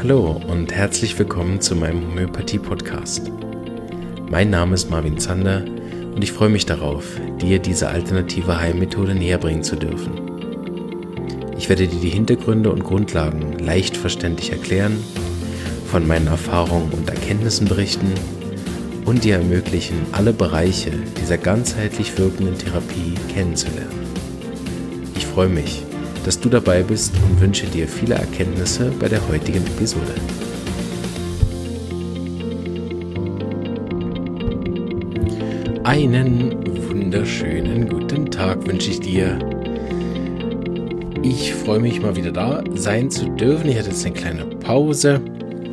Hallo und herzlich willkommen zu meinem Homöopathie-Podcast. Mein Name ist Marvin Zander und ich freue mich darauf, dir diese alternative Heilmethode näher bringen zu dürfen. Ich werde dir die Hintergründe und Grundlagen leicht verständlich erklären, von meinen Erfahrungen und Erkenntnissen berichten und dir ermöglichen, alle Bereiche dieser ganzheitlich wirkenden Therapie kennenzulernen. Ich freue mich, dass du dabei bist und wünsche dir viele Erkenntnisse bei der heutigen Episode. Einen wunderschönen guten Tag wünsche ich dir. Ich freue mich mal wieder da sein zu dürfen. Ich hatte jetzt eine kleine Pause.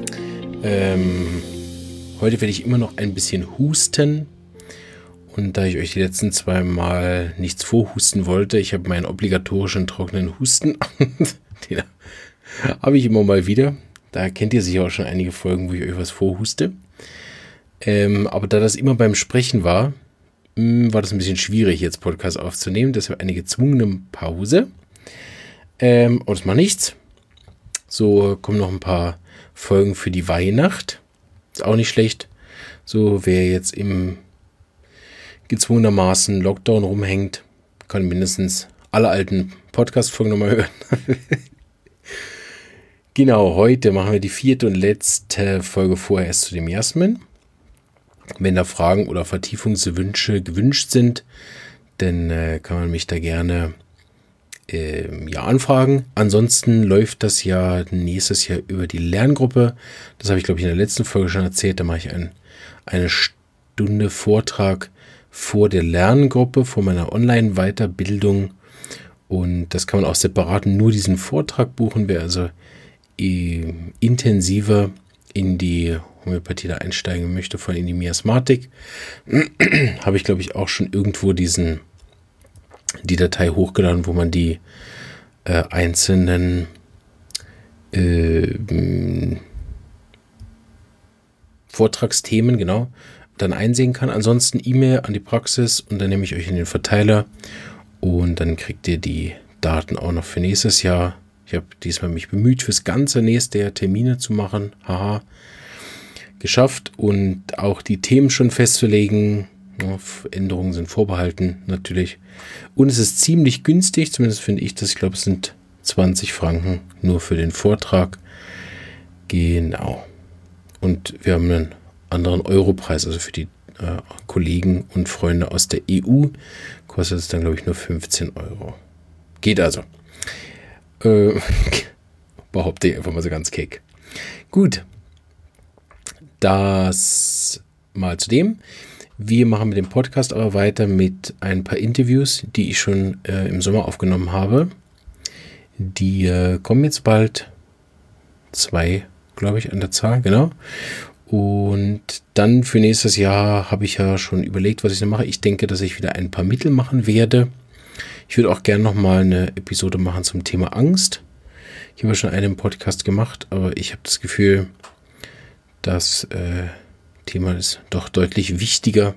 Heute werde ich immer noch ein bisschen husten. Und da ich euch die letzten 2 Mal nichts vorhusten wollte, ich habe meinen obligatorischen trockenen Husten. Den habe ich immer mal wieder. Da kennt ihr sicher auch schon einige Folgen, wo ich euch was vorhuste. Aber da das immer beim Sprechen war das ein bisschen schwierig, jetzt Podcast aufzunehmen. Deshalb eine gezwungene Pause. Aber das macht nichts. So kommen noch ein paar Folgen für die Weihnacht. Ist auch nicht schlecht. So, wer jetzt im gezwungenermaßen Lockdown rumhängt, kann mindestens alle alten Podcast-Folgen nochmal hören. Genau, heute machen wir die 4. und letzte Folge vorerst zu dem Miasmen. Wenn da Fragen oder Vertiefungswünsche gewünscht sind, dann kann man mich da gerne anfragen. Ansonsten läuft das ja nächstes Jahr über die Lerngruppe. Das habe ich, glaube ich, in der letzten Folge schon erzählt. Da mache ich eine Stunde Vortrag vor der Lerngruppe, vor meiner Online-Weiterbildung. Und das kann man auch separat nur diesen Vortrag buchen. Wer also intensiver in die Homöopathie da einsteigen möchte, vor allem in die Miasmatik, habe ich, glaube ich, auch schon irgendwo die Datei hochgeladen, wo man die einzelnen Vortragsthemen, genau, dann einsehen kann. Ansonsten E-Mail an die Praxis und dann nehme ich euch in den Verteiler und dann kriegt ihr die Daten auch noch für nächstes Jahr. Ich habe diesmal mich bemüht, fürs ganze nächste Jahr Termine zu machen. Haha, geschafft und auch die Themen schon festzulegen. Ja, Änderungen sind vorbehalten, natürlich. Und es ist ziemlich günstig, zumindest finde ich das. Ich glaube, es sind 20 Franken nur für den Vortrag. Genau. Und wir haben einen anderen Europreis, also für die Kollegen und Freunde aus der EU kostet es dann, glaube ich, nur 15 Euro. Geht also. Behaupte ich einfach mal so ganz keck. Gut. Das mal zu dem. Wir machen mit dem Podcast aber weiter mit ein paar Interviews, die ich schon im Sommer aufgenommen habe. Die kommen jetzt bald. 2, glaube ich, an der Zahl, genau. Und dann für nächstes Jahr habe ich ja schon überlegt, was ich noch mache. Ich denke, dass ich wieder ein paar Mittel machen werde. Ich würde auch gerne nochmal eine Episode machen zum Thema Angst. Ich habe ja schon einen Podcast gemacht, aber ich habe das Gefühl, das Thema ist doch deutlich wichtiger.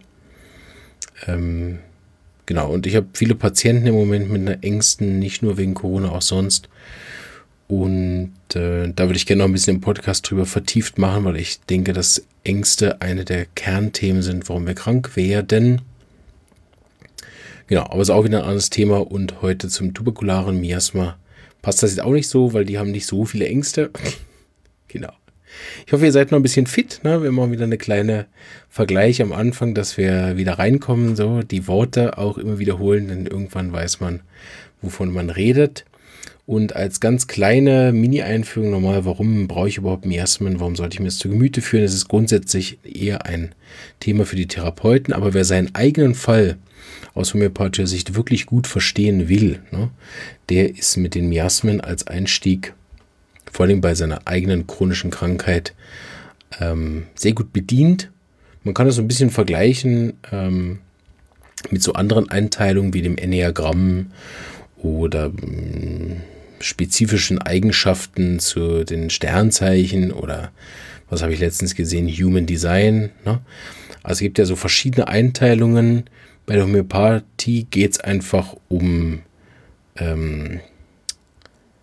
Genau, und ich habe viele Patienten im Moment mit einer Ängsten, nicht nur wegen Corona, auch sonst. Und da würde ich gerne noch ein bisschen im Podcast drüber vertieft machen, weil ich denke, dass Ängste eine der Kernthemen sind, warum wir krank werden. Genau, aber es ist auch wieder ein anderes Thema. Und heute zum tuberkularen Miasma passt das jetzt auch nicht so, weil die haben nicht so viele Ängste. Genau. Ich hoffe, ihr seid noch ein bisschen fit. Ne? Wir machen wieder eine kleine Vergleich am Anfang, dass wir wieder reinkommen, so die Worte auch immer wiederholen, denn irgendwann weiß man, wovon man redet. Und als ganz kleine Mini-Einführung nochmal, warum brauche ich überhaupt Miasmen, warum sollte ich mir das zu Gemüte führen? Es ist grundsätzlich eher ein Thema für die Therapeuten, aber wer seinen eigenen Fall aus homöopathischer Sicht wirklich gut verstehen will, ne, der ist mit den Miasmen als Einstieg, vor allem bei seiner eigenen chronischen Krankheit, sehr gut bedient. Man kann das so ein bisschen vergleichen mit so anderen Einteilungen wie dem Enneagramm oder spezifischen Eigenschaften zu den Sternzeichen oder was habe ich letztens gesehen, Human Design. Ne? Also es gibt ja so verschiedene Einteilungen. Bei der Homöopathie geht es einfach um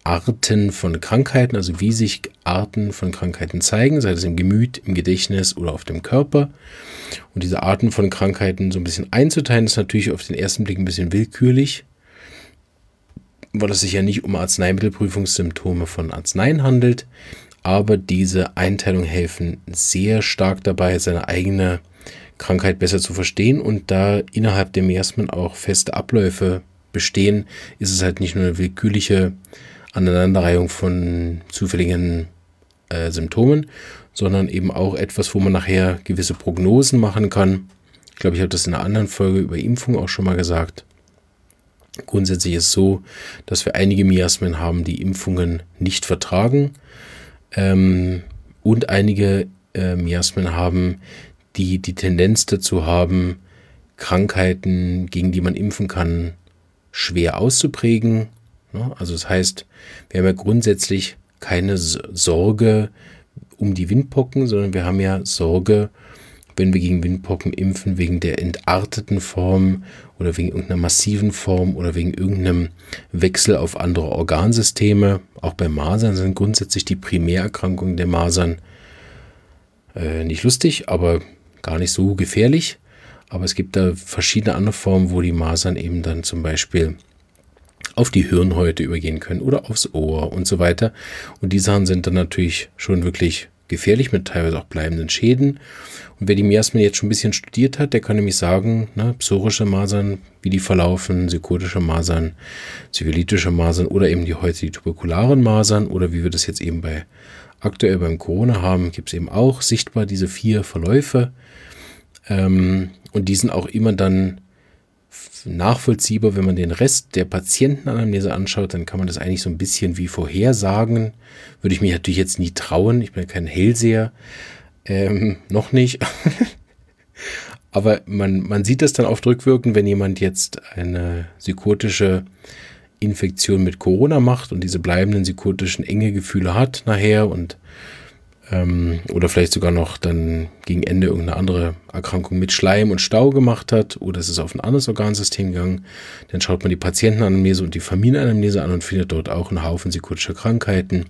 Arten von Krankheiten, also wie sich Arten von Krankheiten zeigen, sei es im Gemüt, im Gedächtnis oder auf dem Körper. Und diese Arten von Krankheiten so ein bisschen einzuteilen, ist natürlich auf den ersten Blick ein bisschen willkürlich, weil es sich ja nicht um Arzneimittelprüfungssymptome von Arzneien handelt. Aber diese Einteilung helfen sehr stark dabei, seine eigene Krankheit besser zu verstehen. Und da innerhalb der Miasmen auch feste Abläufe bestehen, ist es halt nicht nur eine willkürliche Aneinanderreihung von zufälligen Symptomen, sondern eben auch etwas, wo man nachher gewisse Prognosen machen kann. Ich glaube, ich habe das in einer anderen Folge über Impfung auch schon mal gesagt. Grundsätzlich ist es so, dass wir einige Miasmen haben, die Impfungen nicht vertragen, und einige Miasmen haben, die die Tendenz dazu haben, Krankheiten, gegen die man impfen kann, schwer auszuprägen. Also das heißt, wir haben ja grundsätzlich keine Sorge um die Windpocken, sondern wir haben ja Sorge, wenn wir gegen Windpocken impfen, wegen der entarteten Form oder wegen irgendeiner massiven Form oder wegen irgendeinem Wechsel auf andere Organsysteme. Auch bei Masern sind grundsätzlich die Primärerkrankungen der Masern nicht lustig, aber gar nicht so gefährlich. Aber es gibt da verschiedene andere Formen, wo die Masern eben dann zum Beispiel auf die Hirnhäute übergehen können oder aufs Ohr und so weiter. Und die Sachen sind dann natürlich schon wirklich gefährlich mit teilweise auch bleibenden Schäden. Und wer die Miasmen jetzt schon ein bisschen studiert hat, der kann nämlich sagen, psorische Masern, wie die verlaufen, psychotische Masern, syphilitische Masern oder eben heute die tuberkularen Masern oder wie wir das jetzt eben aktuell beim Corona haben, gibt es eben auch sichtbar diese 4 Verläufe. Und die sind auch immer dann nachvollziehbar, wenn man den Rest der Patientenanamnese anschaut, dann kann man das eigentlich so ein bisschen wie vorhersagen. Würde ich mich natürlich jetzt nie trauen, ich bin ja kein Hellseher, noch nicht. Aber man sieht das dann oft rückwirkend, wenn jemand jetzt eine psychotische Infektion mit Corona macht und diese bleibenden psychotischen Engegefühle hat nachher und oder vielleicht sogar noch dann gegen Ende irgendeine andere Erkrankung mit Schleim und Stau gemacht hat oder es ist auf ein anderes Organsystem gegangen, dann schaut man die Patientenanamnese und die Familienanamnese an und findet dort auch einen Haufen psychotischer Krankheiten.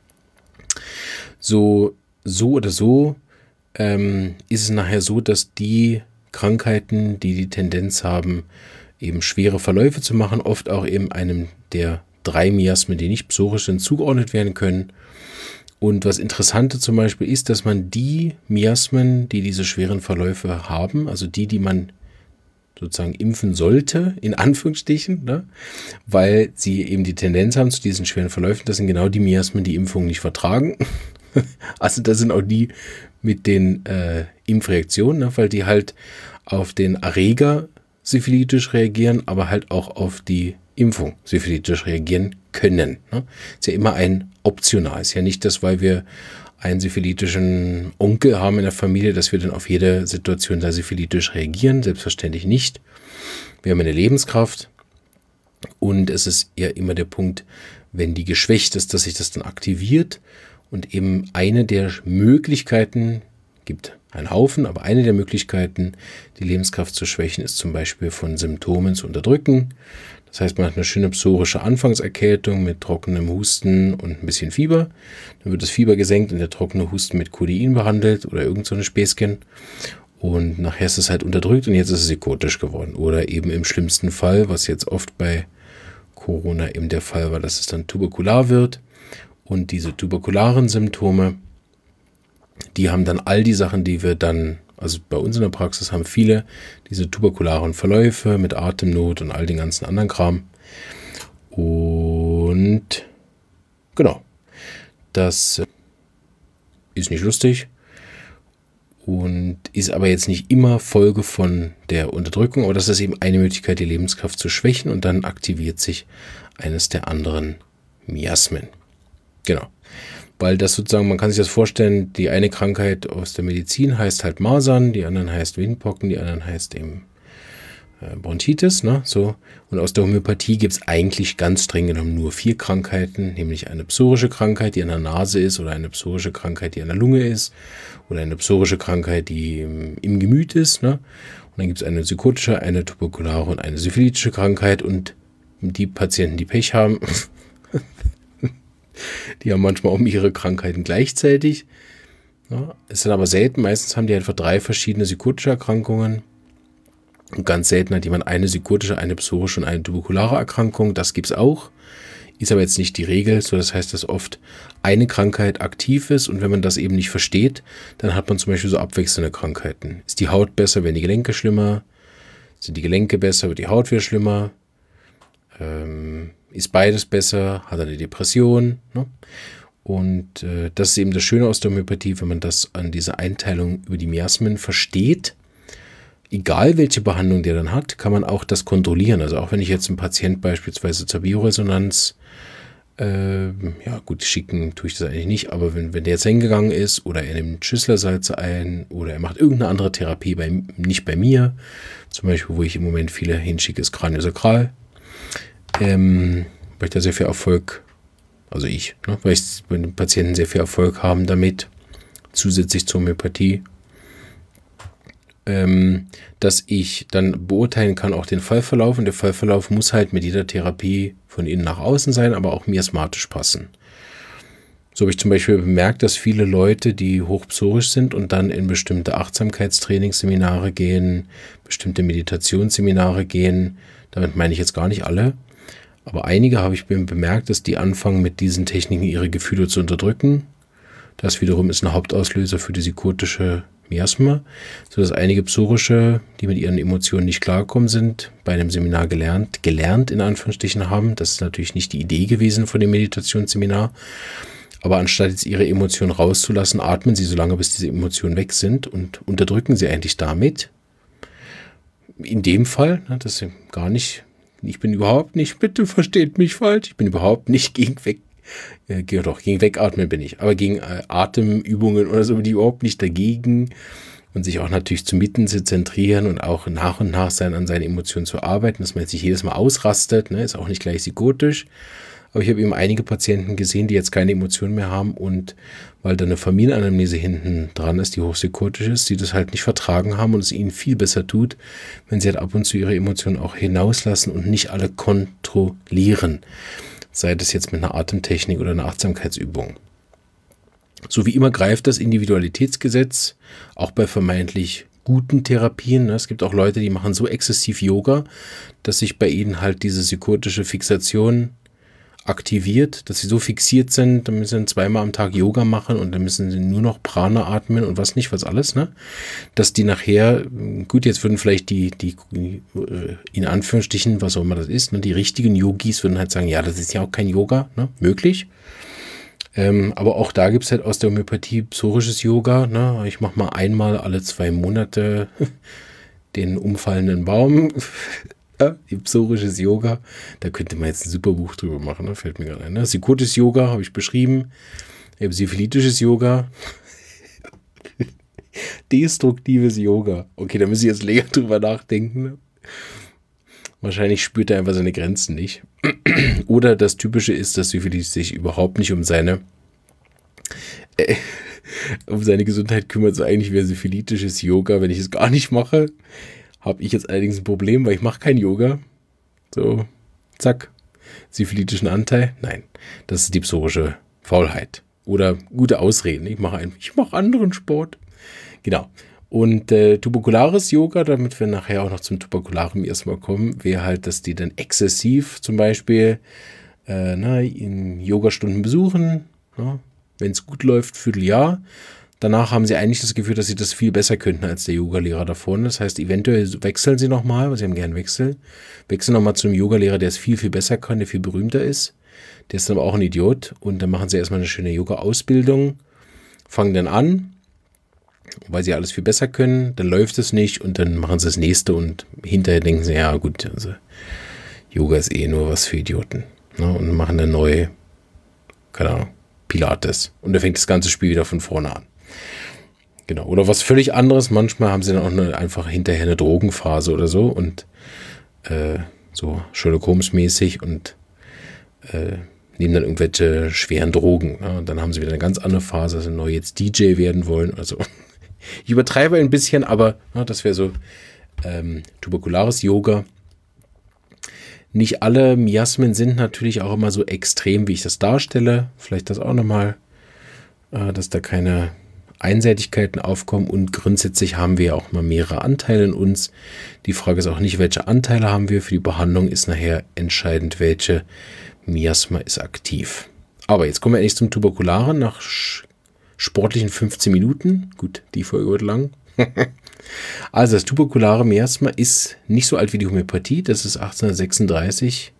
So oder so ist es nachher so, dass die Krankheiten, die die Tendenz haben, eben schwere Verläufe zu machen, oft auch eben einem der 3 Miasmen, die nicht psorisch sind, zugeordnet werden können. Und was Interessante zum Beispiel ist, dass man die Miasmen, die diese schweren Verläufe haben, also die man sozusagen impfen sollte, in Anführungsstrichen, weil sie eben die Tendenz haben zu diesen schweren Verläufen, das sind genau die Miasmen, die Impfungen nicht vertragen. Also das sind auch die mit den Impfreaktionen, weil die halt auf den Erreger syphilitisch reagieren, aber halt auch auf die Impfung syphilitisch reagieren können. Ist ja immer ein optional. Ist ja nicht das, weil wir einen syphilitischen Onkel haben in der Familie, dass wir dann auf jede Situation da syphilitisch reagieren. Selbstverständlich nicht. Wir haben eine Lebenskraft und es ist ja immer der Punkt, wenn die geschwächt ist, dass sich das dann aktiviert und eben eine der Möglichkeiten, gibt einen Haufen, aber eine der Möglichkeiten, die Lebenskraft zu schwächen, ist zum Beispiel von Symptomen zu unterdrücken. Das heißt, man hat eine schöne psorische Anfangserkältung mit trockenem Husten und ein bisschen Fieber. Dann wird das Fieber gesenkt und der trockene Husten mit Codein behandelt oder irgend so eine Späßchen. Und nachher ist es halt unterdrückt und jetzt ist es psychotisch geworden. Oder eben im schlimmsten Fall, was jetzt oft bei Corona eben der Fall war, dass es dann tuberkular wird. Und diese tuberkularen Symptome, die haben dann all die Sachen, die wir dann, also bei uns in der Praxis haben viele diese tuberkularen Verläufe mit Atemnot und all den ganzen anderen Kram. Und genau, das ist nicht lustig und ist aber jetzt nicht immer Folge von der Unterdrückung, aber das ist eben eine Möglichkeit, die Lebenskraft zu schwächen und dann aktiviert sich eines der anderen Miasmen. Genau. Weil das sozusagen, man kann sich das vorstellen, die eine Krankheit aus der Medizin heißt halt Masern, die anderen heißt Windpocken, die anderen heißt eben Bronchitis, so. Und aus der Homöopathie gibt es eigentlich ganz streng genommen nur 4 Krankheiten, nämlich eine psorische Krankheit, die an der Nase ist, oder eine psorische Krankheit, die an der Lunge ist, oder eine psorische Krankheit, die im Gemüt ist, Und dann gibt es eine psychotische, eine tuberkulare und eine syphilitische Krankheit und die Patienten, die Pech haben, Die haben manchmal auch ihre Krankheiten gleichzeitig. Ja, ist dann aber selten. Meistens haben die einfach 3 verschiedene psychotische Erkrankungen. Und ganz selten hat jemand eine psychotische, eine psorische und eine tuberkulare Erkrankung. Das gibt es auch. Ist aber jetzt nicht die Regel. So, das heißt, dass oft eine Krankheit aktiv ist. Und wenn man das eben nicht versteht, dann hat man zum Beispiel so abwechselnde Krankheiten. Ist die Haut besser, werden die Gelenke schlimmer? Sind die Gelenke besser, wird die Haut wieder schlimmer? Ist beides besser? Hat er eine Depression? Ne? Und das ist eben das Schöne aus der Homöopathie, wenn man das an dieser Einteilung über die Miasmen versteht. Egal welche Behandlung der dann hat, kann man auch das kontrollieren. Also auch wenn ich jetzt einen Patient beispielsweise zur Bioresonanz, ja gut, schicken tue ich das eigentlich nicht, aber wenn der jetzt hingegangen ist oder er nimmt Schüsslersalze ein oder er macht irgendeine andere Therapie, nicht bei mir, zum Beispiel, wo ich im Moment viele hinschicke, ist Kraniosakral, weil ich da sehr viel Erfolg, also weil die Patienten sehr viel Erfolg haben damit, zusätzlich zur Homöopathie, dass ich dann beurteilen kann, auch den Fallverlauf. Und der Fallverlauf muss halt mit jeder Therapie von innen nach außen sein, aber auch miasmatisch passen. So habe ich zum Beispiel bemerkt, dass viele Leute, die hochpsorisch sind und dann in bestimmte Achtsamkeitstrainingsseminare gehen, bestimmte Meditationsseminare gehen, damit meine ich jetzt gar nicht alle, aber einige habe ich bemerkt, dass die anfangen mit diesen Techniken ihre Gefühle zu unterdrücken. Das wiederum ist ein Hauptauslöser für die psychotische Miasma, sodass einige Psorische, die mit ihren Emotionen nicht klarkommen sind, bei einem Seminar gelernt in Anführungsstrichen haben. Das ist natürlich nicht die Idee gewesen von dem Meditationsseminar. Aber anstatt jetzt ihre Emotionen rauszulassen, atmen sie so lange, bis diese Emotionen weg sind und unterdrücken sie eigentlich damit. In dem Fall, das ist gar nicht, ich bin überhaupt nicht, bitte versteht mich falsch, ich bin überhaupt nicht gegen Wegatmen bin ich, aber gegen Atemübungen oder so bin ich überhaupt nicht dagegen und sich auch natürlich zu Mitten zu zentrieren und auch nach und nach an seinen Emotionen zu arbeiten, dass man jetzt nicht jedes Mal ausrastet, ne, ist auch nicht gleich psychotisch. Aber ich habe eben einige Patienten gesehen, die jetzt keine Emotionen mehr haben und weil da eine Familienanamnese hinten dran ist, die hochpsychotisch ist, die das halt nicht vertragen haben und es ihnen viel besser tut, wenn sie halt ab und zu ihre Emotionen auch hinauslassen und nicht alle kontrollieren. Sei das jetzt mit einer Atemtechnik oder einer Achtsamkeitsübung. So wie immer greift das Individualitätsgesetz, auch bei vermeintlich guten Therapien. Es gibt auch Leute, die machen so exzessiv Yoga, dass sich bei ihnen halt diese psychotische Fixation aktiviert, dass sie so fixiert sind, dann müssen sie 2-mal am Tag Yoga machen und dann müssen sie nur noch Prana atmen und was alles, ne? Dass die nachher, gut, jetzt würden vielleicht die in Anführungsstrichen, was auch immer das ist, ne, die richtigen Yogis würden halt sagen, ja, das ist ja auch kein Yoga, ne? Möglich. Aber auch da gibt es halt aus der Homöopathie psorisches Yoga, ne? Ich mache mal einmal alle 2 Monate den umfallenden Baum. Psorisches Yoga, da könnte man jetzt ein super Buch drüber machen, ne? Fällt mir gerade ein. Ne? Psychotisches Yoga habe ich beschrieben, syphilitisches Yoga, destruktives Yoga. Okay, da müssen Sie jetzt länger drüber nachdenken. Ne? Wahrscheinlich spürt er einfach seine Grenzen nicht. Oder das Typische ist, dass Syphilis sich überhaupt nicht um seine Gesundheit kümmert. So eigentlich wäre syphilitisches Yoga, wenn ich es gar nicht mache. Habe ich jetzt allerdings ein Problem, weil ich mache kein Yoga. So, zack. Syphilitischen Anteil? Nein, das ist die psorische Faulheit. Oder gute Ausreden. Ich mache anderen Sport. Genau. Und tuberkulares Yoga, damit wir nachher auch noch zum tuberkularen erstmal kommen, wäre halt, dass die dann exzessiv zum Beispiel in Yogastunden besuchen. Wenn es gut läuft, Vierteljahr. Danach haben sie eigentlich das Gefühl, dass sie das viel besser könnten als der Yogalehrer da vorne. Das heißt, eventuell wechseln sie nochmal, weil sie haben gern Wechseln nochmal zu einem Yogalehrer, der es viel, viel besser kann, der viel berühmter ist. Der ist dann aber auch ein Idiot. Und dann machen sie erstmal eine schöne Yoga-Ausbildung, fangen dann an, weil sie alles viel besser können. Dann läuft es nicht und dann machen sie das nächste und hinterher denken sie, ja gut, also Yoga ist nur was für Idioten. Ne? Und machen dann neu, keine Ahnung, Pilates. Und dann fängt das ganze Spiel wieder von vorne an. Genau, oder was völlig anderes. Manchmal haben sie dann auch einfach hinterher eine Drogenphase oder so und so Sherlock Holmes mäßig und nehmen dann irgendwelche schweren Drogen. Ne? Und dann haben sie wieder eine ganz andere Phase, dass sie neu jetzt DJ werden wollen. Also ich übertreibe ein bisschen, aber das wäre so tuberkulares Yoga. Nicht alle Miasmen sind natürlich auch immer so extrem, wie ich das darstelle. Vielleicht das auch nochmal, dass da keine Einseitigkeiten aufkommen. Und grundsätzlich haben wir ja auch mal mehrere Anteile in uns. Die Frage ist auch nicht, welche Anteile haben wir. Für die Behandlung ist nachher entscheidend, welche Miasma ist aktiv. Aber jetzt kommen wir endlich zum Tuberkularen nach sportlichen 15 Minuten. Gut, die Folge wird lang. Also das tuberkulare Miasma ist nicht so alt wie die Homöopathie. Das ist 1836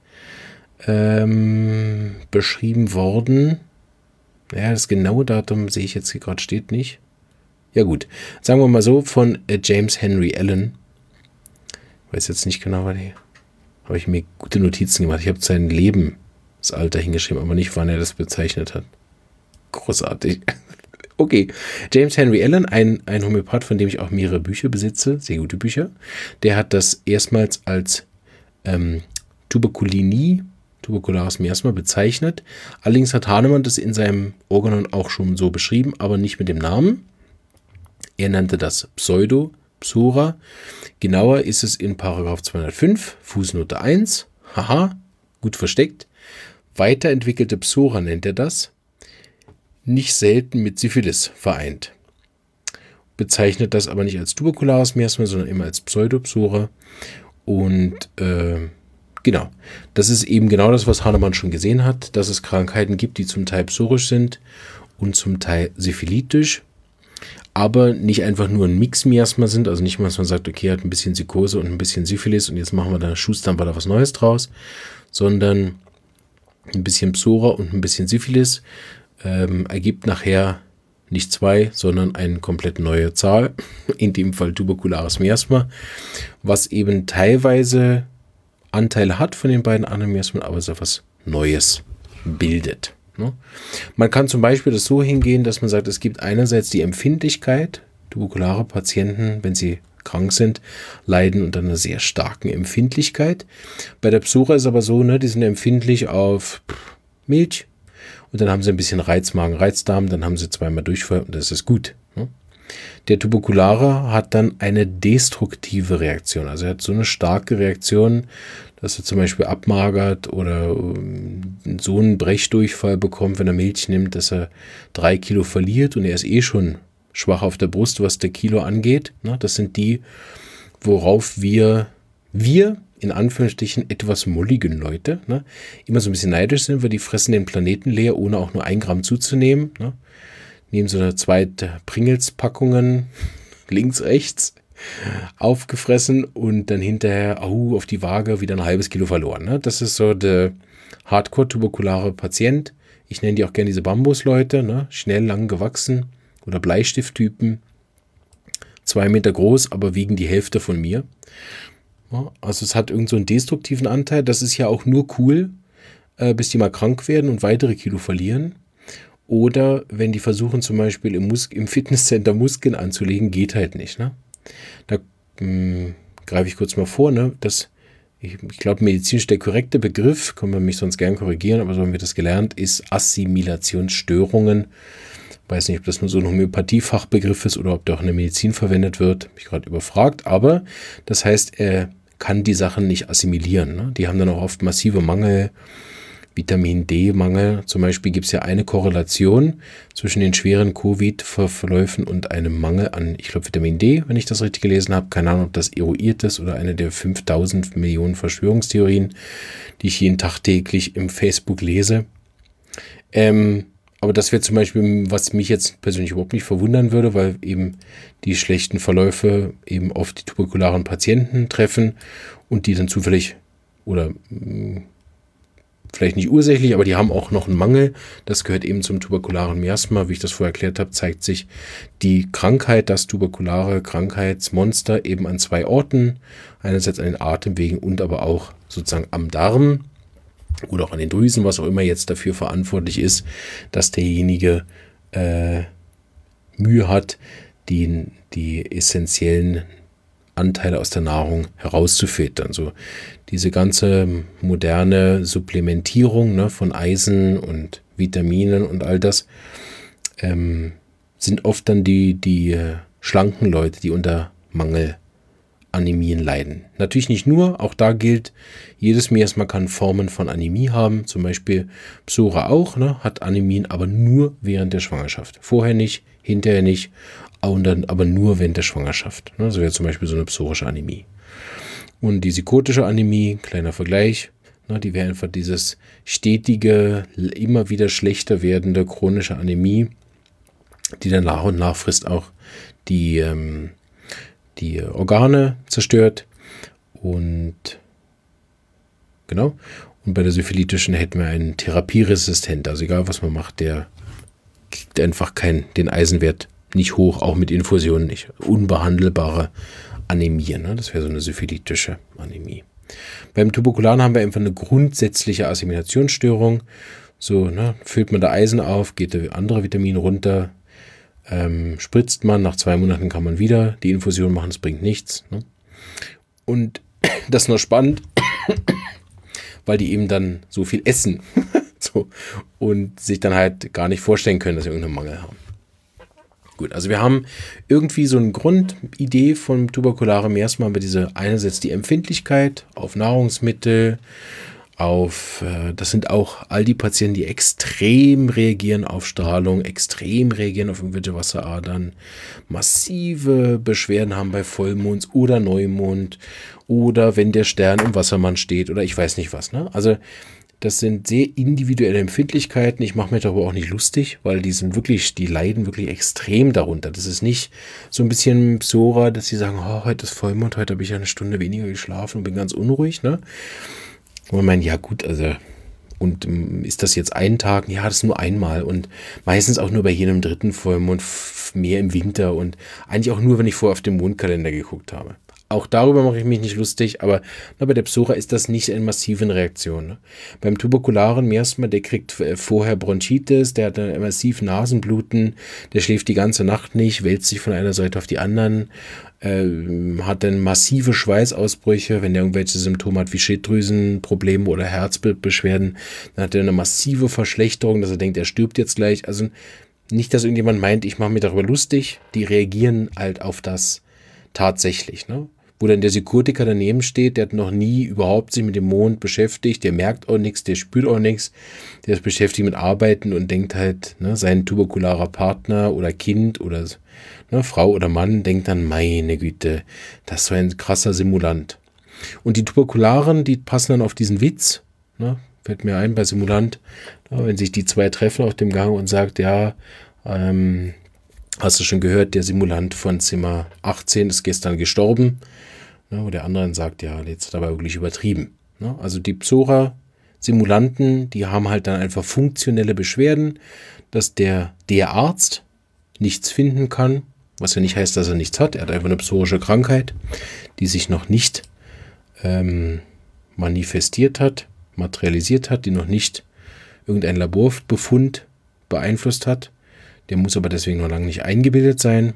beschrieben worden. Ja, das genaue Datum sehe ich jetzt hier gerade, steht nicht. Ja gut, sagen wir mal so, von James Henry Allen. Ich weiß jetzt nicht genau, habe ich mir gute Notizen gemacht. Ich habe sein Lebensalter hingeschrieben, aber nicht, wann er das bezeichnet hat. Großartig. Okay, James Henry Allen, ein Homöopath, von dem ich auch mehrere Bücher besitze, sehr gute Bücher. Der hat das erstmals als tuberkulares Miasma bezeichnet. Allerdings hat Hahnemann das in seinem Organon auch schon so beschrieben, aber nicht mit dem Namen. Er nannte das Pseudo-Psora. Genauer ist es in Paragraph 205, Fußnote 1. Haha, gut versteckt. Weiterentwickelte Psora nennt er das. Nicht selten mit Syphilis vereint. Bezeichnet das aber nicht als tuberkulares Miasma, sondern immer als Pseudopsora. Und genau, das ist eben genau das, was Hahnemann schon gesehen hat, dass es Krankheiten gibt, die zum Teil psorisch sind und zum Teil syphilitisch, aber nicht einfach nur ein Mix-Miasma sind, also nicht mal, dass man sagt, okay, er hat ein bisschen Psychose und ein bisschen Syphilis und jetzt machen wir da, schustern wir da was Neues draus, sondern ein bisschen Psora und ein bisschen Syphilis ergibt nachher nicht 2, sondern eine komplett neue Zahl, in dem Fall tuberkulares Miasma, was eben teilweise Anteile hat von den beiden anderen Miasmen, aber so etwas Neues bildet. Ne? Man kann zum Beispiel das so hingehen, dass man sagt, es gibt einerseits die Empfindlichkeit, tuberkulare Patienten, wenn sie krank sind, leiden unter einer sehr starken Empfindlichkeit. Bei der Psora ist aber so, ne, die sind empfindlich auf Milch, und dann haben sie ein bisschen Reizmagen, Reizdarm, dann haben sie zweimal Durchfall und das ist gut. Ne? Der Tuberkulare hat dann eine destruktive Reaktion. Also er hat so eine starke Reaktion, dass er zum Beispiel abmagert oder so einen Brechdurchfall bekommt, wenn er Milch nimmt, dass er 3 Kilo verliert und er ist schon schwach auf der Brust, was der Kilo angeht. Ne? Das sind die, worauf wir in Anführungsstrichen etwas molligen Leute, ne, immer so ein bisschen neidisch sind, weil die fressen den Planeten leer, ohne auch nur 1 Gramm zuzunehmen. Ne. Nehmen so eine 2 Pringles-Packungen links, rechts aufgefressen und dann hinterher auf die Waage wieder ein halbes Kilo verloren. Ne. Das ist so der Hardcore-tuberkulare Patient. Ich nenne die auch gerne diese Bambusleute, ne, schnell lang gewachsen oder Bleistifttypen. 2 Meter groß, aber wiegen die Hälfte von mir. Also es hat irgend so einen destruktiven Anteil. Das ist ja auch nur cool, bis die mal krank werden und weitere Kilo verlieren. Oder wenn die versuchen zum Beispiel im Fitnesscenter Muskeln anzulegen, geht halt nicht. Ne? Da greife ich kurz mal vor. Ne? Ich glaube, medizinisch der korrekte Begriff, können wir mich sonst gern korrigieren, aber so haben wir das gelernt, ist Assimilationsstörungen. Weiß nicht, ob das nur so ein Homöopathiefachbegriff ist oder ob der auch in der Medizin verwendet wird. Habe ich gerade überfragt. Aber das heißt, er kann die Sachen nicht assimilieren. Ne? Die haben dann auch oft massive Mangel, Vitamin D-Mangel. Zum Beispiel gibt es ja eine Korrelation zwischen den schweren Covid-Verläufen und einem Mangel an, ich glaube, Vitamin D, wenn ich das richtig gelesen habe. Keine Ahnung, ob das eruiert ist oder eine der 5000 Millionen Verschwörungstheorien, die ich jeden Tag täglich im Facebook lese. Aber das wäre zum Beispiel, was mich jetzt persönlich überhaupt nicht verwundern würde, weil eben die schlechten Verläufe eben oft die tuberkularen Patienten treffen und die dann zufällig oder vielleicht nicht ursächlich, aber die haben auch noch einen Mangel. Das gehört eben zum tuberkularen Miasma. Wie ich das vorher erklärt habe, zeigt sich die Krankheit, das tuberkulare Krankheitsmonster eben an 2 Orten. Einerseits an den Atemwegen und aber auch sozusagen am Darm. Oder auch an den Drüsen, was auch immer jetzt dafür verantwortlich ist, dass derjenige Mühe hat, die essentiellen Anteile aus der Nahrung herauszufiltern. So diese ganze moderne Supplementierung, ne, von Eisen und Vitaminen und all das sind oft dann die schlanken Leute, die unter Mangel Anämien leiden. Natürlich nicht nur, auch da gilt, jedes Miasma kann Formen von Anämie haben, zum Beispiel Psora auch, ne, hat Anämien, aber nur während der Schwangerschaft. Vorher nicht, hinterher nicht, und dann aber nur während der Schwangerschaft. Ne, so wäre zum Beispiel so eine psorische Anämie. Und die sikotische Anämie, kleiner Vergleich, ne, die wäre einfach dieses stetige, immer wieder schlechter werdende chronische Anämie, die dann nach und nach frisst auch die Organe zerstört. Und genau. Und bei der syphilitischen hätten wir einen therapieresistent. Also egal, was man macht, der kriegt einfach den Eisenwert nicht hoch, auch mit Infusionen nicht. Unbehandelbare Anämie. Ne? Das wäre so eine syphilitische Anämie. Beim Tuberkularen haben wir einfach eine grundsätzliche Assimilationsstörung. So, ne, füllt man da Eisen auf, geht der andere Vitamin runter, spritzt man, nach 2 Monaten kann man wieder die Infusion machen, das bringt nichts. Ne? Und das ist noch spannend, weil die eben dann so viel essen so, und sich dann halt gar nicht vorstellen können, dass sie irgendeinen Mangel haben. Gut, also wir haben irgendwie so eine Grundidee von tuberkularem Miasma, haben wir diese einerseits die Empfindlichkeit auf Nahrungsmittel, das sind auch all die Patienten, die extrem reagieren auf Strahlung, extrem reagieren auf irgendwelche Wasseradern, massive Beschwerden haben bei Vollmond oder Neumond oder wenn der Stern im Wassermann steht oder ich weiß nicht was. Ne? Also das sind sehr individuelle Empfindlichkeiten. Ich mache mir darüber auch nicht lustig, weil die leiden wirklich extrem darunter. Das ist nicht so ein bisschen Psora, dass sie sagen, oh, heute ist Vollmond, heute habe ich ja eine Stunde weniger geschlafen und bin ganz unruhig, ne? Und man meint, ja gut, also, und ist das jetzt ein Tag? Ja, das ist nur einmal und meistens auch nur bei jedem 3. Vollmond, mehr im Winter und eigentlich auch nur, wenn ich vorher auf den Mondkalender geguckt habe. Auch darüber mache ich mich nicht lustig, aber bei der Psora ist das nicht eine massive Reaktion. Ne? Beim tuberkularen Miasma, der kriegt vorher Bronchitis, der hat dann massiv Nasenbluten, der schläft die ganze Nacht nicht, wälzt sich von einer Seite auf die anderen, hat dann massive Schweißausbrüche, wenn er irgendwelche Symptome hat wie Schilddrüsenprobleme oder Herzbeschwerden, dann hat er eine massive Verschlechterung, dass er denkt, er stirbt jetzt gleich. Also nicht, dass irgendjemand meint, ich mache mir darüber lustig, die reagieren halt auf das tatsächlich, ne? Wo dann der Sikotiker daneben steht, der hat noch nie überhaupt sich mit dem Mond beschäftigt, der merkt auch nichts, der spürt auch nichts, der ist beschäftigt mit Arbeiten und denkt halt, ne, sein tuberkularer Partner oder Kind oder ne, Frau oder Mann denkt dann, meine Güte, das ist so ein krasser Simulant. Und die Tuberkularen, die passen dann auf diesen Witz, ne, fällt mir ein bei Simulant, ne, wenn sich die zwei treffen auf dem Gang und sagt, ja, hast du schon gehört, der Simulant von Zimmer 18 ist gestern gestorben. Ne, wo der andere sagt, ja, jetzt hat er aber wirklich übertrieben. Ne, also die Psora-Simulanten, die haben halt dann einfach funktionelle Beschwerden, dass der Arzt nichts finden kann, was ja nicht heißt, dass er nichts hat. Er hat einfach eine psorische Krankheit, die sich noch nicht manifestiert hat, materialisiert hat, die noch nicht irgendein Laborbefund beeinflusst hat. Der muss aber deswegen noch lange nicht eingebildet sein.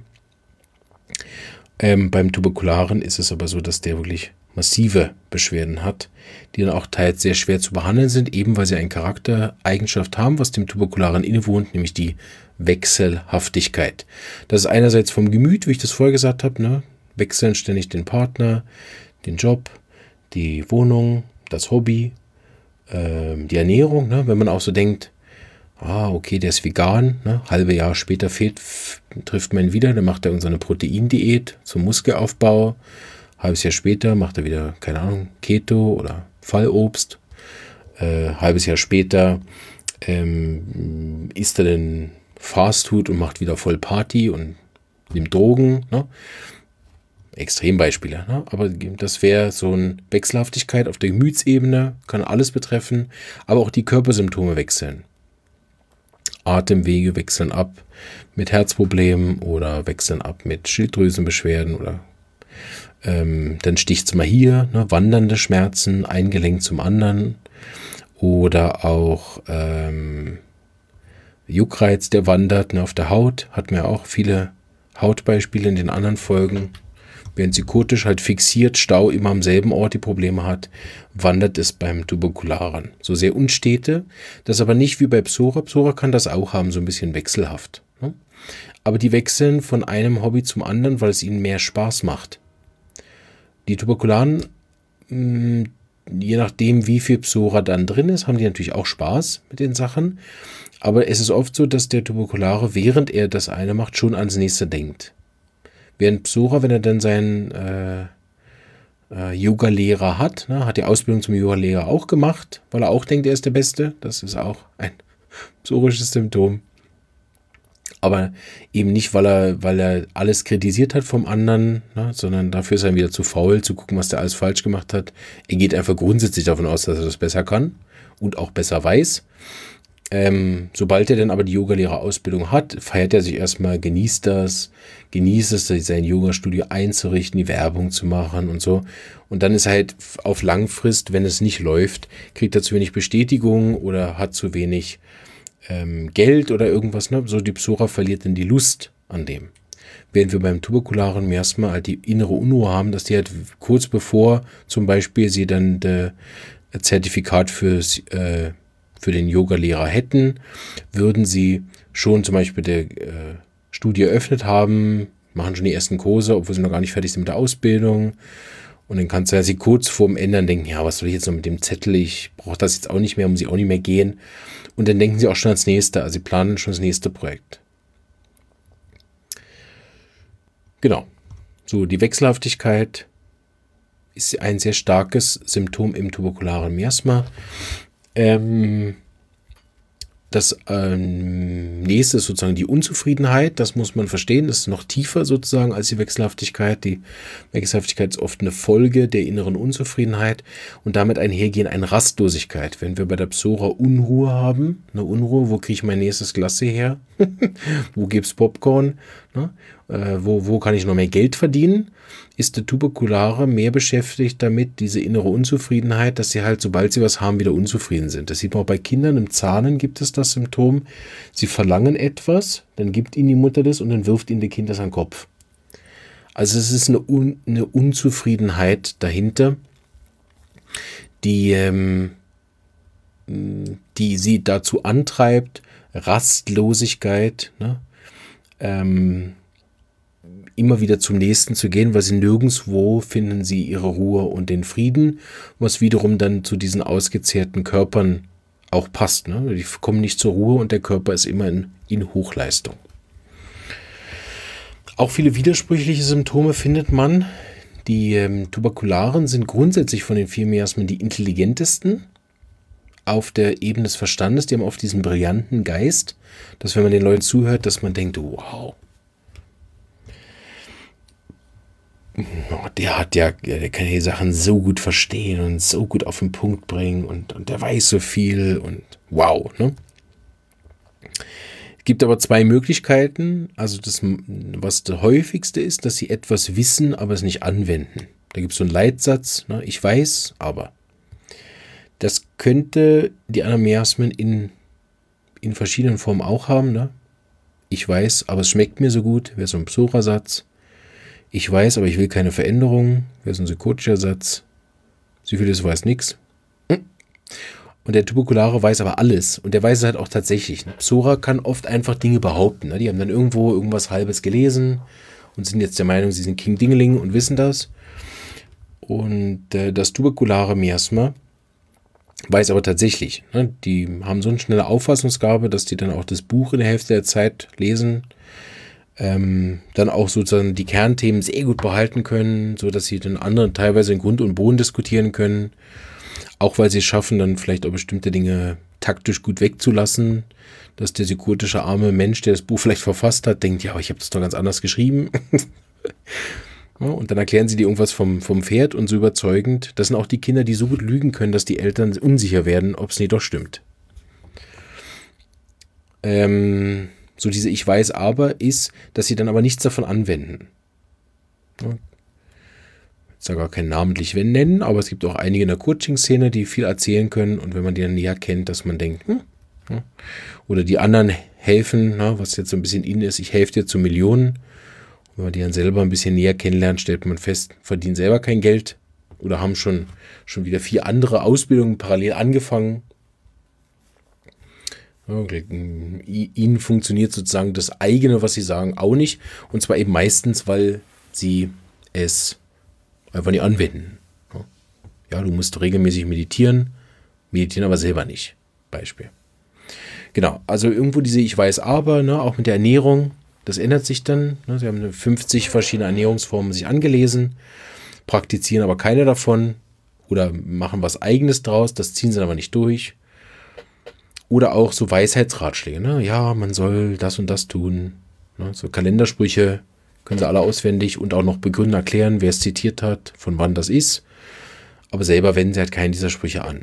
Beim Tuberkularen ist es aber so, dass der wirklich massive Beschwerden hat, die dann auch teils sehr schwer zu behandeln sind, eben weil sie eine Charaktereigenschaft haben, was dem Tuberkularen innewohnt, nämlich die Wechselhaftigkeit. Das ist einerseits vom Gemüt, wie ich das vorher gesagt habe, ne? Wechseln ständig den Partner, den Job, die Wohnung, das Hobby, die Ernährung, ne? Wenn man auch so denkt, okay, der ist vegan, ne? Halbe Jahr später trifft man ihn wieder, dann macht er irgendeine Proteindiät zum Muskelaufbau. Halbes Jahr später macht er wieder, keine Ahnung, Keto oder Fallobst. Halbes Jahr später isst er dann Fastfood und macht wieder voll Party und nimmt Drogen. Ne? Extrembeispiele, ne? Aber das wäre so eine Wechselhaftigkeit auf der Gemütsebene, kann alles betreffen, aber auch die Körpersymptome wechseln. Atemwege wechseln ab mit Herzproblemen oder wechseln ab mit Schilddrüsenbeschwerden oder dann sticht es mal hier, ne, wandernde Schmerzen, ein Gelenk zum anderen oder auch Juckreiz, der wandert, ne, auf der Haut, hatten wir auch viele Hautbeispiele in den anderen Folgen. Während sikotisch halt fixiert, Stau immer am selben Ort die Probleme hat, wandert es beim Tuberkularen. So sehr unstete, das aber nicht wie bei Psora. Psora kann das auch haben, so ein bisschen wechselhaft. Ne? Aber die wechseln von einem Hobby zum anderen, weil es ihnen mehr Spaß macht. Die Tuberkularen, je nachdem, wie viel Psora dann drin ist, haben die natürlich auch Spaß mit den Sachen. Aber es ist oft so, dass der Tuberkulare, während er das eine macht, schon ans nächste denkt. Während Psora, wenn er dann seinen Yoga-Lehrer hat, ne, hat die Ausbildung zum Yoga-Lehrer auch gemacht, weil er auch denkt, er ist der Beste. Das ist auch ein psorisches Symptom. Aber eben nicht, weil er alles kritisiert hat vom anderen, ne, sondern dafür ist er wieder zu faul, zu gucken, was der alles falsch gemacht hat. Er geht einfach grundsätzlich davon aus, dass er das besser kann und auch besser weiß. Sobald er dann aber die Yogalehrerausbildung hat, feiert er sich erstmal, genießt es, sein Yoga-Studio einzurichten, die Werbung zu machen und so. Und dann ist halt auf Langfrist, wenn es nicht läuft, kriegt er zu wenig Bestätigung oder hat zu wenig Geld oder irgendwas. Ne? So die Psora verliert dann die Lust an dem. Während wir beim tuberkularen Miasma halt die innere Unruhe haben, dass die halt kurz bevor zum Beispiel sie dann das Zertifikat für den Yoga-Lehrer hätten, würden sie schon zum Beispiel die Studie eröffnet haben, machen schon die ersten Kurse, obwohl sie noch gar nicht fertig sind mit der Ausbildung. Und dann kannst du ja sie kurz vorm Ändern denken, ja, was soll ich jetzt noch mit dem Zettel? Ich brauche das jetzt auch nicht mehr, muss ich auch nicht mehr gehen. Und dann denken sie auch schon ans nächste, also sie planen schon das nächste Projekt. Genau. So, die Wechselhaftigkeit ist ein sehr starkes Symptom im tuberkularen Miasma. Das nächste ist sozusagen die Unzufriedenheit. Das muss man verstehen. Das ist noch tiefer sozusagen als die Wechselhaftigkeit. Die Wechselhaftigkeit ist oft eine Folge der inneren Unzufriedenheit und damit einhergehen eine Rastlosigkeit. Wenn wir bei der Psora Unruhe haben, eine Unruhe, wo kriege ich mein nächstes Glas her? Wo gibt es Popcorn? Ne? Wo kann ich noch mehr Geld verdienen? Ist der Tuberkulare mehr beschäftigt damit, diese innere Unzufriedenheit, dass sie halt, sobald sie was haben, wieder unzufrieden sind. Das sieht man auch bei Kindern. Im Zahnen gibt es das Symptom. Sie verlangen etwas, dann gibt ihnen die Mutter das und dann wirft ihnen das Kind das an den Kopf. Also es ist eine Unzufriedenheit dahinter, die sie dazu antreibt, Rastlosigkeit, ne? Immer wieder zum Nächsten zu gehen, weil sie nirgendwo finden sie ihre Ruhe und den Frieden, was wiederum dann zu diesen ausgezehrten Körpern auch passt. Ne? Die kommen nicht zur Ruhe und der Körper ist immer in Hochleistung. Auch viele widersprüchliche Symptome findet man. Die Tuberkularen sind grundsätzlich von den 4 Miasmen die intelligentesten auf der Ebene des Verstandes. Die haben oft diesen brillanten Geist, dass wenn man den Leuten zuhört, dass man denkt, wow, der kann die Sachen so gut verstehen und so gut auf den Punkt bringen und der weiß so viel und wow. Ne? Es gibt aber 2 Möglichkeiten. Also das, was das häufigste ist, dass sie etwas wissen, aber es nicht anwenden. Da gibt es so einen Leitsatz, ne? Ich weiß, aber. Das könnte die anderen Miasmen in verschiedenen Formen auch haben. Ne? Ich weiß, aber es schmeckt mir so gut, wäre so ein Psora-Satz. Ich weiß, aber ich will keine Veränderung. Wäre so ein psychotischer Satz. Syphilis weiß nichts. Und der Tuberkulare weiß aber alles. Und der weiß es halt auch tatsächlich. Psora kann oft einfach Dinge behaupten. Ne? Die haben dann irgendwo irgendwas Halbes gelesen und sind jetzt der Meinung, sie sind King Dingeling und wissen das. Und das tuberkulare Miasma weiß aber tatsächlich. Ne? Die haben so eine schnelle Auffassungsgabe, dass die dann auch das Buch in der Hälfte der Zeit lesen. Dann auch sozusagen die Kernthemen sehr gut behalten können, sodass sie dann anderen teilweise in Grund und Boden diskutieren können. Auch weil sie es schaffen, dann vielleicht auch bestimmte Dinge taktisch gut wegzulassen, dass der psychotische arme Mensch, der das Buch vielleicht verfasst hat, denkt, ja, aber ich habe das doch ganz anders geschrieben. Ja, und dann erklären sie dir irgendwas vom Pferd und so überzeugend. Das sind auch die Kinder, die so gut lügen können, dass die Eltern unsicher werden, ob es nicht doch stimmt. So diese Ich weiß aber ist, dass sie dann aber nichts davon anwenden. Ja. Ich sage gar keinen namentlich nennen, aber es gibt auch einige in der Coaching-Szene, die viel erzählen können und wenn man die dann näher kennt, dass man denkt, ja. Oder die anderen helfen, was jetzt so ein bisschen in ist, ich helfe dir zu Millionen. Und wenn man die dann selber ein bisschen näher kennenlernt, stellt man fest, verdienen selber kein Geld oder haben schon wieder 4 andere Ausbildungen parallel angefangen. Ihnen funktioniert sozusagen das eigene, was sie sagen, auch nicht. Und zwar eben meistens, weil sie es Einfach nicht anwenden. Ja, du musst regelmäßig meditieren aber selber nicht. Beispiel. Genau, also irgendwo diese Ich weiß aber, ne, auch mit der Ernährung, das ändert sich dann. Ne, sie haben 50 verschiedene Ernährungsformen sich angelesen, praktizieren aber keine davon oder machen was Eigenes draus, das ziehen sie aber nicht durch. Oder auch so Weisheitsratschläge, ne? Ja, man soll das und das tun. Ne? So Kalendersprüche können sie alle auswendig und auch noch begründen, erklären, wer es zitiert hat, von wann das ist. Aber selber wenden sie halt keinen dieser Sprüche an.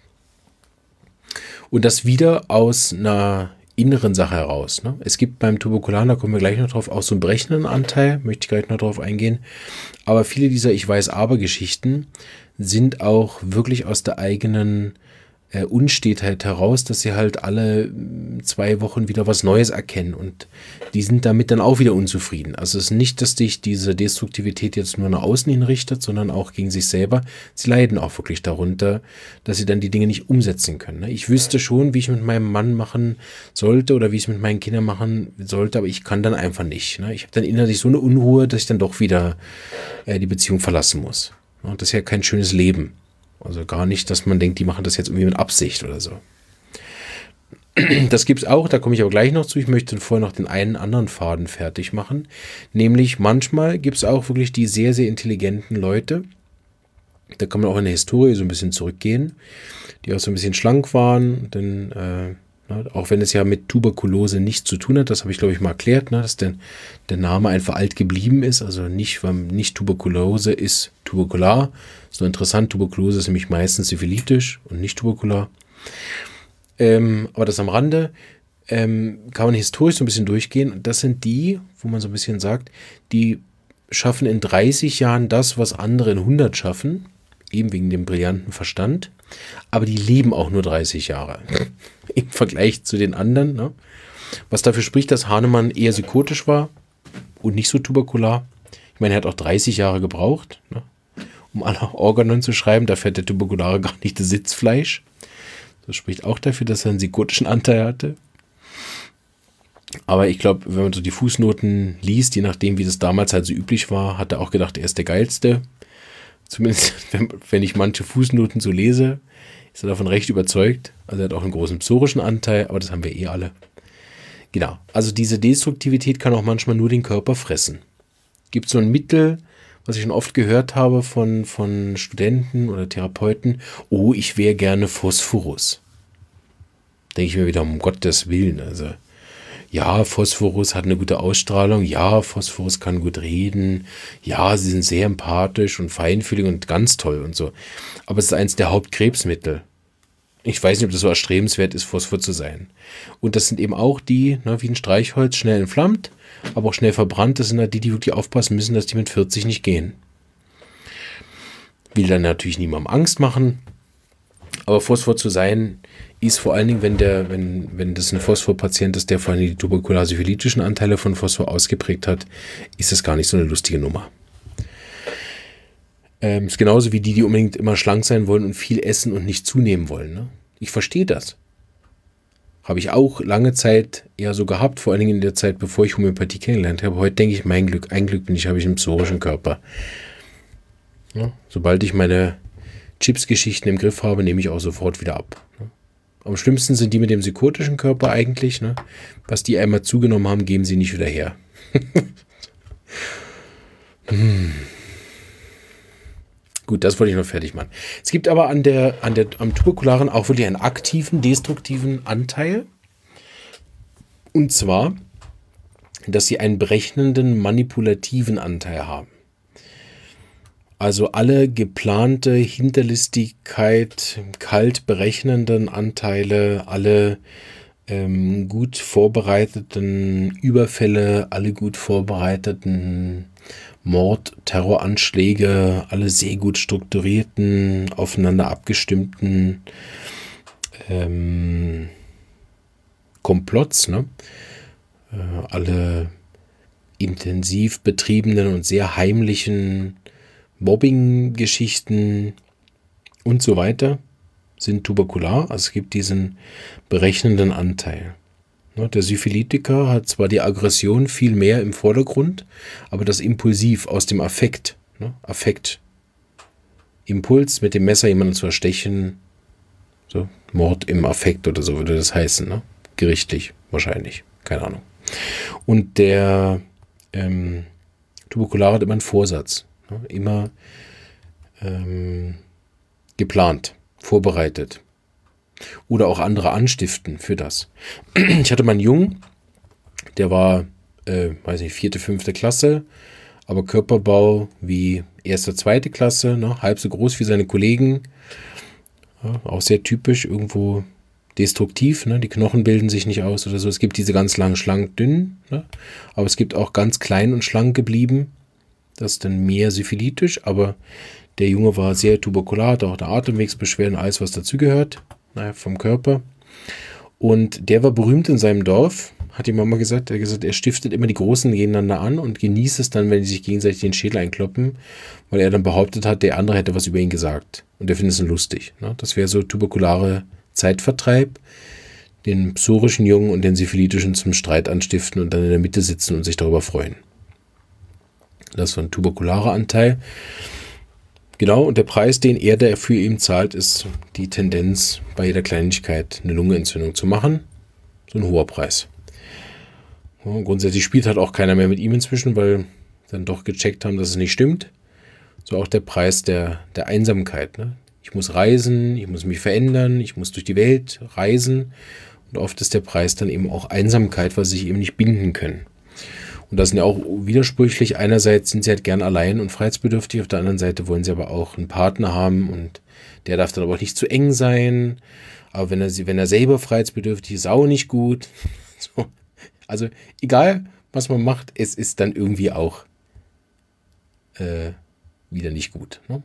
Und das wieder aus einer inneren Sache heraus. Ne? Es gibt beim Tuberkulan, da kommen wir gleich noch drauf, auch so einen berechnenden Anteil, möchte ich gleich noch drauf eingehen. Aber viele dieser Ich-weiß-aber-Geschichten sind auch wirklich aus der eigenen Unstetheit heraus, dass sie halt alle 2 Wochen wieder was Neues erkennen und die sind damit dann auch wieder unzufrieden. Also es ist nicht, dass dich diese Destruktivität jetzt nur nach außen hin richtet, sondern auch gegen sich selber. Sie leiden auch wirklich darunter, dass sie dann die Dinge nicht umsetzen können. Ne? Ich wüsste schon, wie ich mit meinem Mann machen sollte oder wie ich es mit meinen Kindern machen sollte, aber ich kann dann einfach nicht. Ne? Ich habe dann innerlich so eine Unruhe, dass ich dann doch wieder die Beziehung verlassen muss. Und das ist ja kein schönes Leben. Also gar nicht, dass man denkt, die machen das jetzt irgendwie mit Absicht oder so. Das gibt es auch, da komme ich aber gleich noch zu. Ich möchte vorher noch den einen anderen Faden fertig machen. Nämlich manchmal gibt es auch wirklich die sehr, sehr intelligenten Leute. Da kann man auch in der Historie so ein bisschen zurückgehen, die auch so ein bisschen schlank waren. Denn auch wenn es ja mit Tuberkulose nichts zu tun hat, das habe ich glaube ich mal erklärt, dass der Name einfach alt geblieben ist. Also nicht Tuberkulose ist tuberkular. Ist nur interessant, Tuberkulose ist nämlich meistens syphilitisch und nicht tuberkular. Aber das am Rande kann man historisch so ein bisschen durchgehen. Und das sind die, wo man so ein bisschen sagt, die schaffen in 30 Jahren das, was andere in 100 schaffen, eben wegen dem brillanten Verstand. Aber die leben auch nur 30 Jahre im Vergleich zu den anderen. Ne? Was dafür spricht, dass Hahnemann eher psychotisch war und nicht so tuberkular. Ich meine, er hat auch 30 Jahre gebraucht, ne? Um alle Organon zu schreiben. Dafür hat der Tuberkulare gar nicht das Sitzfleisch. Das spricht auch dafür, dass er einen psychotischen Anteil hatte. Aber ich glaube, wenn man so die Fußnoten liest, je nachdem, wie das damals halt so üblich war, hat er auch gedacht, er ist der Geilste. Zumindest, wenn ich manche Fußnoten so lese, ist er davon recht überzeugt. Also er hat auch einen großen psorischen Anteil, aber das haben wir alle. Genau, also diese Destruktivität kann auch manchmal nur den Körper fressen. Gibt so ein Mittel, was ich schon oft gehört habe von Studenten oder Therapeuten, oh, ich wäre gerne Phosphorus. Denke ich mir wieder, um Gottes Willen, also ja, Phosphorus hat eine gute Ausstrahlung, ja, Phosphorus kann gut reden, ja, sie sind sehr empathisch und feinfühlig und ganz toll und so. Aber es ist eins der Hauptkrebsmittel. Ich weiß nicht, ob das so erstrebenswert ist, Phosphor zu sein. Und das sind eben auch die, wie ein Streichholz, schnell entflammt, aber auch schnell verbrannt. Das sind halt die wirklich aufpassen müssen, dass die mit 40 nicht gehen. Will dann natürlich niemandem Angst machen, aber Phosphor zu sein, ist vor allen Dingen, wenn das ein Phosphorpatient ist, der vor allem die tuberkular-syphilitischen Anteile von Phosphor ausgeprägt hat, ist das gar nicht so eine lustige Nummer. Ist genauso wie die unbedingt immer schlank sein wollen und viel essen und nicht zunehmen wollen. Ne? Ich verstehe das. Habe ich auch lange Zeit eher so gehabt, vor allen Dingen in der Zeit, bevor ich Homöopathie kennengelernt habe. Heute denke ich, mein Glück, ein Glück habe ich einen psorischen Körper. Ja, sobald ich meine Chips-Geschichten im Griff habe, nehme ich auch sofort wieder ab. Ne? Am schlimmsten sind die mit dem psychotischen Körper eigentlich. Ne? Was die einmal zugenommen haben, geben sie nicht wieder her. Gut, das wollte ich noch fertig machen. Es gibt aber am Tuberkularen auch wirklich einen aktiven, destruktiven Anteil. Und zwar, dass sie einen berechnenden, manipulativen Anteil haben. Also alle geplante Hinterlistigkeit, kalt berechnenden Anteile, alle gut vorbereiteten Überfälle, alle gut vorbereiteten Mord, Terroranschläge, alle sehr gut strukturierten, aufeinander abgestimmten Komplotts, ne? Alle intensiv betriebenen und sehr heimlichen Mobbing-Geschichten und so weiter sind tuberkular. Also es gibt diesen berechnenden Anteil. Der Syphilitiker hat zwar die Aggression viel mehr im Vordergrund, aber das impulsiv aus dem Affekt. Affekt Impuls, mit dem Messer jemanden zu erstechen. So, Mord im Affekt oder so würde das heißen, ne? Gerichtlich wahrscheinlich, keine Ahnung. Und der Tuberkulare hat immer einen Vorsatz, ne? Immer geplant, vorbereitet. Oder auch andere anstiften für das. Ich hatte mal einen Jungen, der war, weiß nicht, 4., 5. Klasse, aber Körperbau wie 1., 2. Klasse, ne? Halb so groß wie seine Kollegen. Ja, auch sehr typisch, irgendwo destruktiv, ne? Die Knochen bilden sich nicht aus oder so. Es gibt diese ganz langen, schlank, dünn, ne? Aber es gibt auch ganz klein und schlank geblieben. Das ist dann mehr syphilitisch, aber der Junge war sehr tuberkular, hat auch eine Atemwegsbeschwerden, alles was dazugehört, vom Körper. Und der war berühmt in seinem Dorf, hat die Mama gesagt. Er hat gesagt, er stiftet immer die Großen gegeneinander an und genießt es dann, wenn die sich gegenseitig den Schädel einkloppen, weil er dann behauptet hat, der andere hätte was über ihn gesagt. Und der findet es lustig. Ne? Das wäre so tuberkulare Zeitvertreib, den psorischen Jungen und den syphilitischen zum Streit anstiften und dann in der Mitte sitzen und sich darüber freuen. Das war ein tuberkularer Anteil. Genau, und der Preis, den er dafür ihm zahlt, ist die Tendenz, bei jeder Kleinigkeit eine Lungenentzündung zu machen. So ein hoher Preis. Ja, grundsätzlich spielt halt auch keiner mehr mit ihm inzwischen, weil dann doch gecheckt haben, dass es nicht stimmt. So auch der Preis der Einsamkeit. Ne? Ich muss reisen, ich muss mich verändern, ich muss durch die Welt reisen. Und oft ist der Preis dann eben auch Einsamkeit, weil sie sich eben nicht binden können. Und das sind ja auch widersprüchlich. Einerseits sind sie halt gern allein und freiheitsbedürftig, auf der anderen Seite wollen sie aber auch einen Partner haben und der darf dann aber auch nicht zu eng sein. Aber wenn er selber freiheitsbedürftig ist, auch nicht gut. So. Also egal, was man macht, es ist dann irgendwie auch wieder nicht gut. Ne?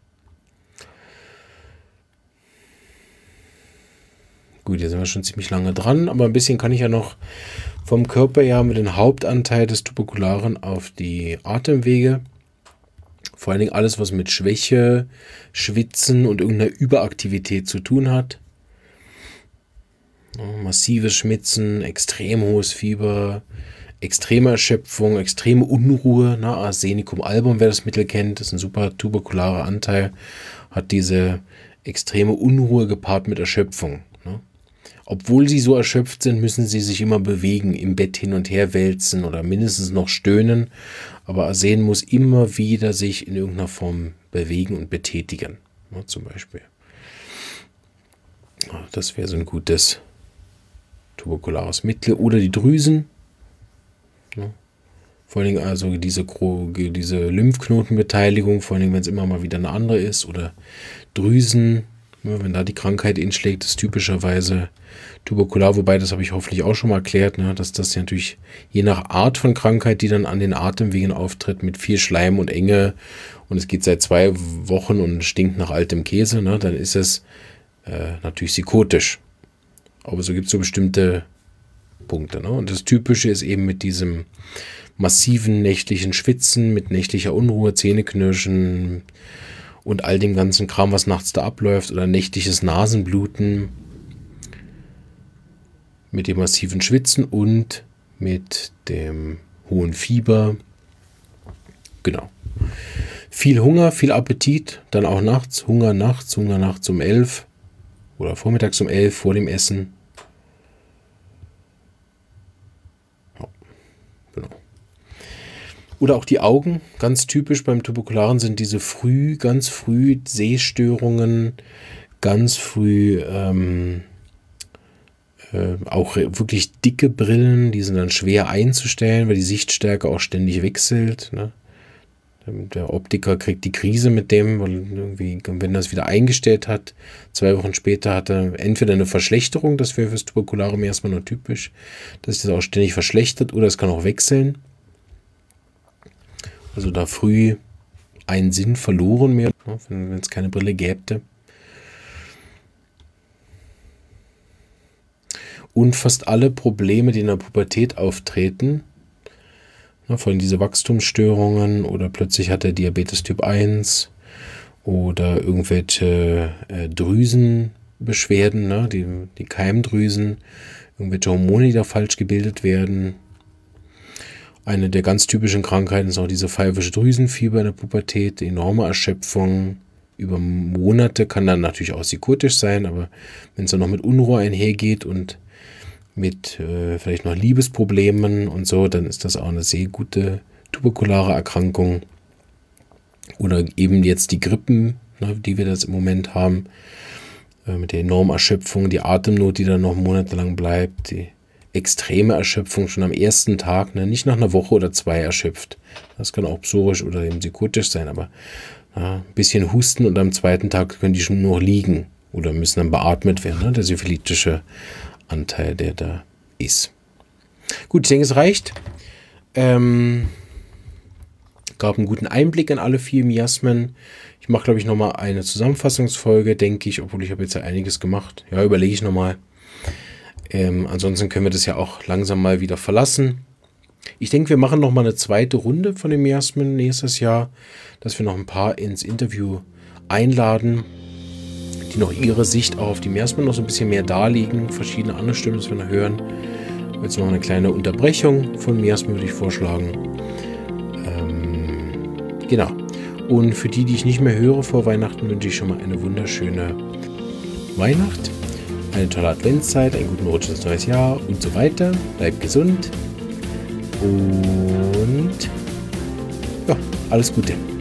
Gut, jetzt sind wir schon ziemlich lange dran, aber ein bisschen kann ich ja noch vom Körper her haben wir den Hauptanteil des Tuberkularen auf die Atemwege. Vor allen Dingen alles, was mit Schwäche, Schwitzen und irgendeiner Überaktivität zu tun hat. Massives Schwitzen, extrem hohes Fieber, extreme Erschöpfung, extreme Unruhe. Arsenicum album, wer das Mittel kennt, ist ein super tuberkularer Anteil, hat diese extreme Unruhe gepaart mit Erschöpfung. Obwohl sie so erschöpft sind, müssen sie sich immer bewegen, im Bett hin und her wälzen oder mindestens noch stöhnen. Aber Arsen muss immer wieder sich in irgendeiner Form bewegen und betätigen. Zum Beispiel. Das wäre so ein gutes tuberkulares Mittel. Oder die Drüsen. Vor allen Dingen also diese Lymphknotenbeteiligung, vor allen Dingen, wenn es immer mal wieder eine andere ist. Oder Drüsen. Wenn da die Krankheit inschlägt, ist typischerweise tuberkular, wobei das habe ich hoffentlich auch schon mal erklärt, dass das ja natürlich je nach Art von Krankheit, die dann an den Atemwegen auftritt, mit viel Schleim und Enge und es geht seit 2 Wochen und stinkt nach altem Käse, dann ist es natürlich psychotisch. Aber so gibt es so bestimmte Punkte. Und das Typische ist eben mit diesem massiven nächtlichen Schwitzen, mit nächtlicher Unruhe, Zähneknirschen und all dem ganzen Kram, was nachts da abläuft, oder nächtliches Nasenbluten, mit dem massiven Schwitzen und mit dem hohen Fieber. Genau. Viel Hunger, viel Appetit, dann auch nachts, Hunger nachts um 11 oder vormittags um 11 vor dem Essen. Ja, genau. Oder auch die Augen, ganz typisch beim Tuberkularen sind diese ganz früh Sehstörungen, ganz früh auch wirklich dicke Brillen, die sind dann schwer einzustellen, weil die Sichtstärke auch ständig wechselt. Ne? Der Optiker kriegt die Krise mit dem, weil irgendwie, wenn er es wieder eingestellt hat, 2 Wochen später hat er entweder eine Verschlechterung, das wäre fürs Tuberkularium erstmal nur typisch, dass sich das auch ständig verschlechtert, oder es kann auch wechseln. Also da früh einen Sinn verloren mehr, wenn es keine Brille gäbe. Und fast alle Probleme, die in der Pubertät auftreten, vor allem diese Wachstumsstörungen oder plötzlich hat er Diabetes Typ 1 oder irgendwelche Drüsenbeschwerden, die Keimdrüsen, irgendwelche Hormone, die da falsch gebildet werden. Eine der ganz typischen Krankheiten ist auch diese pfeifische Drüsenfieber in der Pubertät, die enorme Erschöpfung, über Monate kann dann natürlich auch psychotisch sein, aber wenn es dann noch mit Unruhe einhergeht und mit vielleicht noch Liebesproblemen und so, dann ist das auch eine sehr gute tuberkulare Erkrankung. Oder eben jetzt die Grippen, ne, die wir das im Moment haben, mit der enormen Erschöpfung, die Atemnot, die dann noch monatelang bleibt, die extreme Erschöpfung schon am ersten Tag, ne, nicht nach einer Woche oder 2 erschöpft. Das kann auch psorisch oder eben psychotisch sein, aber ein bisschen husten und am zweiten Tag können die schon nur noch liegen oder müssen dann beatmet werden, ne, der syphilitische Anteil, der da ist. Gut, ich denke, es reicht. Gab einen guten Einblick in alle 4 Miasmen. Ich mache, glaube ich, nochmal eine Zusammenfassungsfolge, denke ich, obwohl ich habe jetzt ja einiges gemacht. Ja, überlege ich nochmal. Ansonsten können wir das ja auch langsam mal wieder verlassen. Ich denke, wir machen nochmal eine zweite Runde von den Miasmen nächstes Jahr, dass wir noch ein paar ins Interview einladen, die noch ihre Sicht auch auf die Miasmen noch so ein bisschen mehr darlegen, verschiedene andere Stimmen, das wir noch hören. Jetzt noch eine kleine Unterbrechung von Miasmen würde ich vorschlagen. Genau. Und für die ich nicht mehr höre vor Weihnachten, wünsche ich schon mal eine wunderschöne Weihnacht, eine tolle Adventszeit, einen guten Rutsch ins neues Jahr und so weiter. Bleibt gesund und ja, alles Gute.